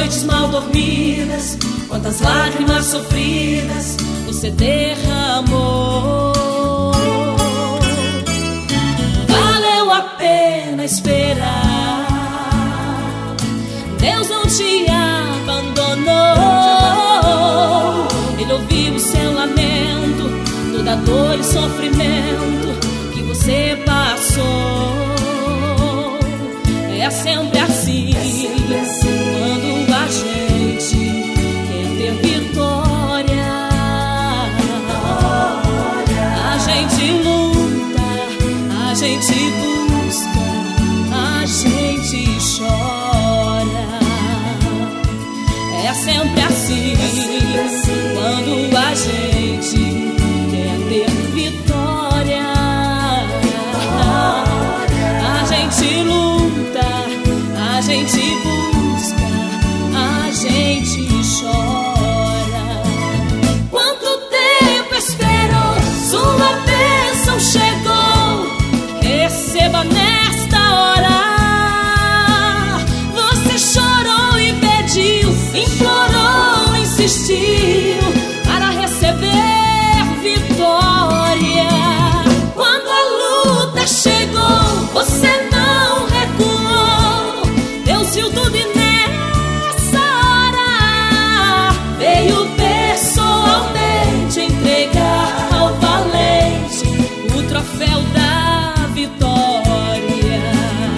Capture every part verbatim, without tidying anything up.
noites mal dormidas, quantas lágrimas sofridas você derramou. Valeu a pena esperar, Deus não te abandonou. Ele ouviu o seu lamento, toda dor e sofrimento que você passou. É sempre assim, quando a gente quer ter vitória, a gente luta, a gente busca, a gente chora. É sempre assim, quando a gente quer ter vitória, a gente luta, a gente busca, a gente chora. Quanto tempo esperou, sua bênção chegou. Receba nesta hora. Você chorou e pediu, implorou, insistiu para receber vitória. Quando a luta chegou, você não recuou. Deus viu tudo e nessa hora veio pessoalmente entregar ao valente o troféu da vitória.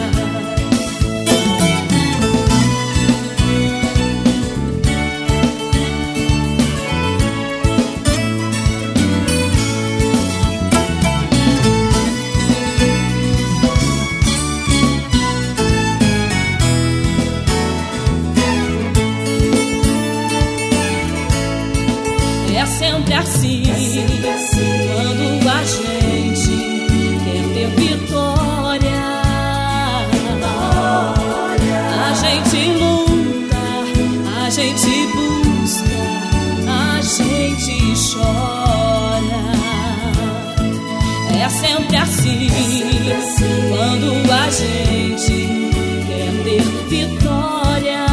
É sempre assim, quando a gente quer ter vitória, a gente luta, a gente busca, a gente chora. É sempre assim, quando a gente quer ter vitória,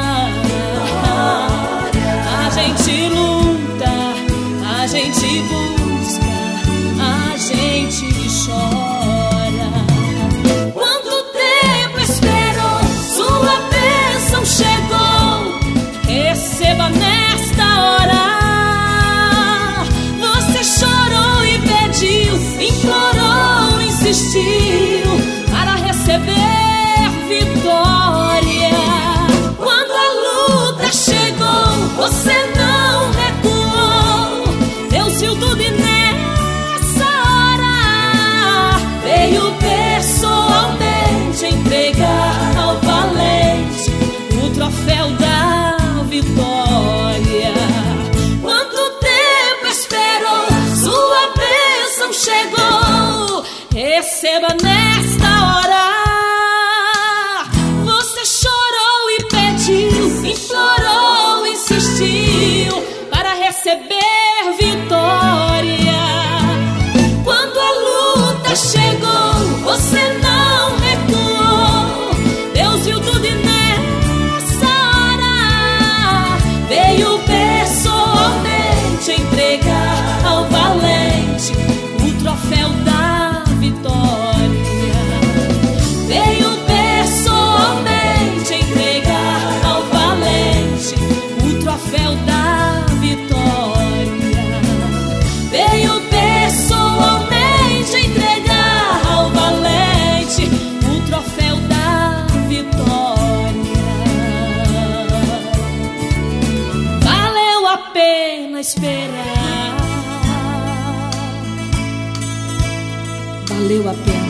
a gente luta, a gente busca, a gente chora. Quanto tempo esperou, sua bênção chegou. Receba nesta hora. Você chorou e pediu, implorou, insistiu para receber vitória. Quando a luta chegou, você não recuou. Deus viu tudo e nessa hora veio pessoalmente entregar ao valente o troféu da vitória. Quanto tempo esperou, sua bênção chegou. Receba nesta hora. Você chorou e pediu, implorou, insistiu para receber vitória. Quando a luta chegou, você não recuou. Deus viu tudo e nessa hora veio pessoalmente entregar ao valente o troféu da vitória. Veio pessoalmente entregar ao valente o troféu da vitória. Veio pessoalmente entregar ao valente o troféu da vitória. Valeu a pena esperar. Valeu a pena.